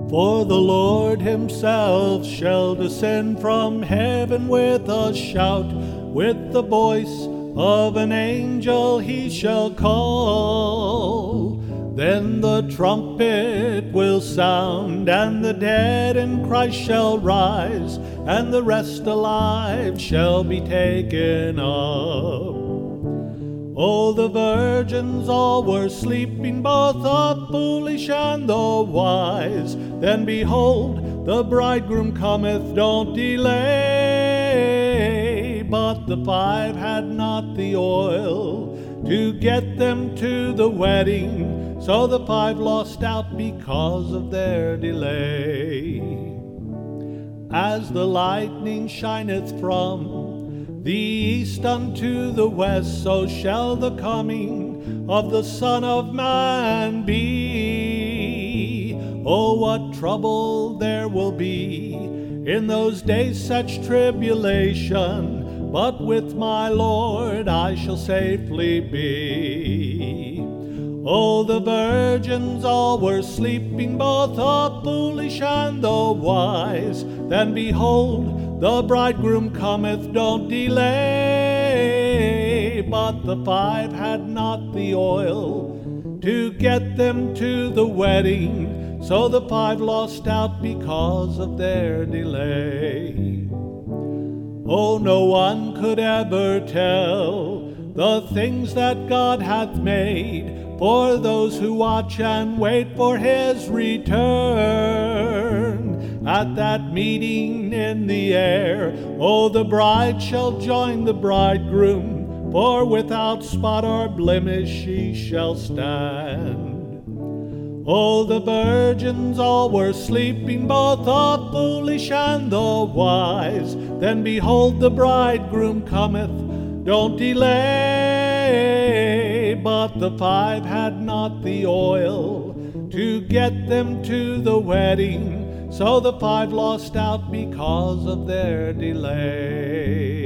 For the Lord himself shall descend from heaven with a shout, with the voice of an angel he shall call. Then the trumpet will sound, and the dead in Christ shall rise, and the rest alive shall be taken up. Oh, the virgins all were sleeping, both the foolish and the wise. Then behold, the bridegroom cometh, don't delay. But the five had not the oil to get them to the wedding, so the five lost out because of their delay. As the lightning shineth from the east unto the west, so shall the coming of the Son of Man be. Oh, what trouble there will be in those days, such tribulation, but with my Lord I shall safely be. Oh, the virgins all were sleeping, both the foolish and the wise. Then behold, the bridegroom cometh, don't delay. But the five had not the oil to get them to the wedding, so the five lost out because of their delay. Oh, no one could ever tell the things that God hath made for those who watch and wait for his return. At that meeting in the air, oh, the bride shall join the bridegroom, for without spot or blemish she shall stand. Oh, the virgins all were sleeping, both the foolish and the wise. Then behold, the bridegroom cometh, don't delay. But the five had not the oil to get them to the wedding, so the five lost out because of their delay.